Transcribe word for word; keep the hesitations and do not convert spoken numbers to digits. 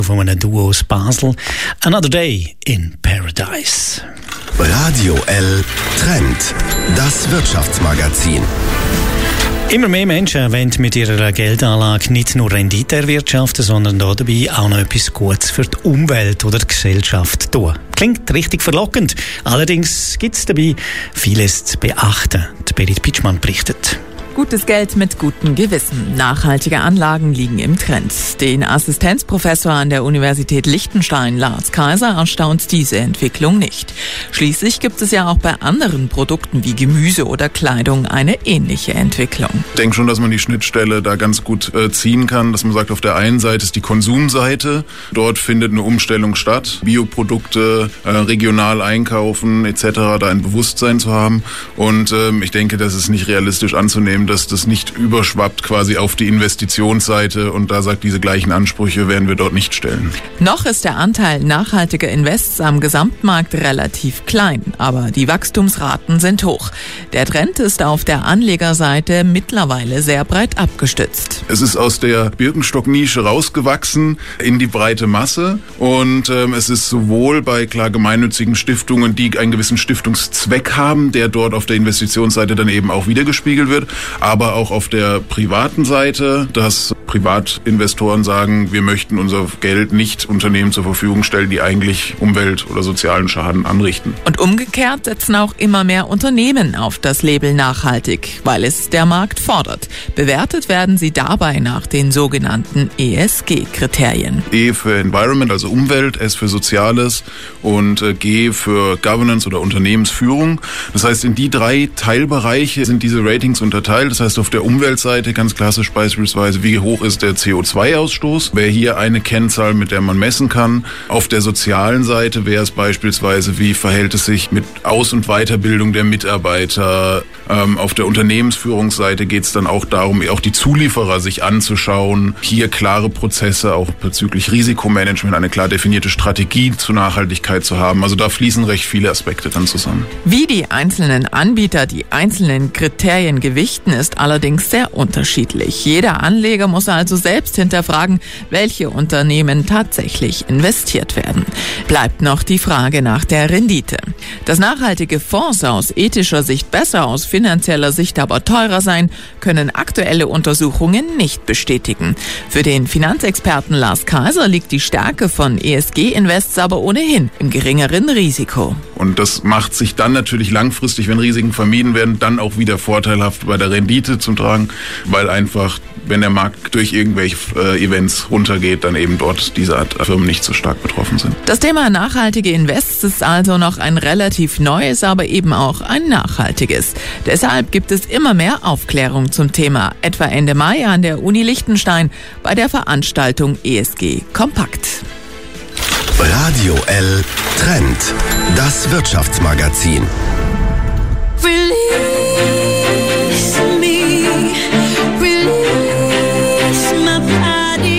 von einem Duo aus Basel. Another Day in Paradise. Radio L Trend, das Wirtschaftsmagazin. Immer mehr Menschen wollen mit ihrer Geldanlage nicht nur Rendite erwirtschaften, sondern dabei auch noch etwas Gutes für die Umwelt oder die Gesellschaft tun. Klingt richtig verlockend. Allerdings gibt es dabei vieles zu beachten. Die Berit Pitschmann berichtet. Gutes Geld mit gutem Gewissen. Nachhaltige Anlagen liegen im Trend. Den Assistenzprofessor an der Universität Liechtenstein, Lars Kaiser, erstaunt diese Entwicklung nicht. Schließlich gibt es ja auch bei anderen Produkten wie Gemüse oder Kleidung eine ähnliche Entwicklung. Ich denke schon, dass man die Schnittstelle da ganz gut äh, ziehen kann, dass man sagt, auf der einen Seite ist die Konsumseite. Dort findet eine Umstellung statt, Bioprodukte, äh, regional einkaufen et cetera, da ein Bewusstsein zu haben. Und ähm, ich denke, das ist nicht realistisch anzunehmen, dass das nicht überschwappt quasi auf die Investitionsseite und da sagt, diese gleichen Ansprüche werden wir dort nicht stellen. Noch ist der Anteil nachhaltiger Invests am Gesamtmarkt relativ klein, aber die Wachstumsraten sind hoch. Der Trend ist auf der Anlegerseite mittlerweile sehr breit abgestützt. Es ist aus der Birkenstock-Nische rausgewachsen in die breite Masse und ähm, es ist sowohl bei klar gemeinnützigen Stiftungen, die einen gewissen Stiftungszweck haben, der dort auf der Investitionsseite dann eben auch wiedergespiegelt wird, aber auch auf der privaten Seite, dass Privatinvestoren sagen, wir möchten unser Geld nicht Unternehmen zur Verfügung stellen, die eigentlich Umwelt- oder sozialen Schaden anrichten. Und umgekehrt setzen auch immer mehr Unternehmen auf das Label nachhaltig, weil es der Markt fordert. Bewertet werden sie dabei nach den sogenannten E S G-Kriterien. E für Environment, also Umwelt, S für Soziales und G für Governance oder Unternehmensführung. Das heißt, in die drei Teilbereiche sind diese Ratings unterteilt. Das heißt, auf der Umweltseite ganz klassisch beispielsweise, wie hoch ist der C O zwei Ausstoß, wäre hier eine Kennzahl, mit der man messen kann. Auf der sozialen Seite wäre es beispielsweise, wie verhält es sich mit Aus- und Weiterbildung der Mitarbeiter. Ähm, auf der Unternehmensführungsseite geht es dann auch darum, auch die Zulieferer sich anzuschauen. Hier klare Prozesse, auch bezüglich Risikomanagement, eine klar definierte Strategie zur Nachhaltigkeit zu haben. Also da fließen recht viele Aspekte dann zusammen. Wie die einzelnen Anbieter die einzelnen Kriterien gewichten, ist allerdings sehr unterschiedlich. Jeder Anleger muss also selbst hinterfragen, welche Unternehmen tatsächlich investiert werden. Bleibt noch die Frage nach der Rendite. Dass nachhaltige Fonds aus ethischer Sicht besser, aus finanzieller Sicht aber teurer sein, können aktuelle Untersuchungen nicht bestätigen. Für den Finanzexperten Lars Kaiser liegt die Stärke von E S G-Invests aber ohnehin im geringeren Risiko. Und das macht sich dann natürlich langfristig, wenn Risiken vermieden werden, dann auch wieder vorteilhaft bei der Rendite zum Tragen, weil einfach, wenn der Markt durch irgendwelche äh, Events runtergeht, dann eben dort diese Art Firmen nicht so stark betroffen sind. Das Thema nachhaltige Invests ist also noch ein relativ neues, aber eben auch ein nachhaltiges. Deshalb gibt es immer mehr Aufklärung zum Thema, etwa Ende Mai an der Uni Liechtenstein bei der Veranstaltung E S G Kompakt. Radio L Trend, das Wirtschaftsmagazin.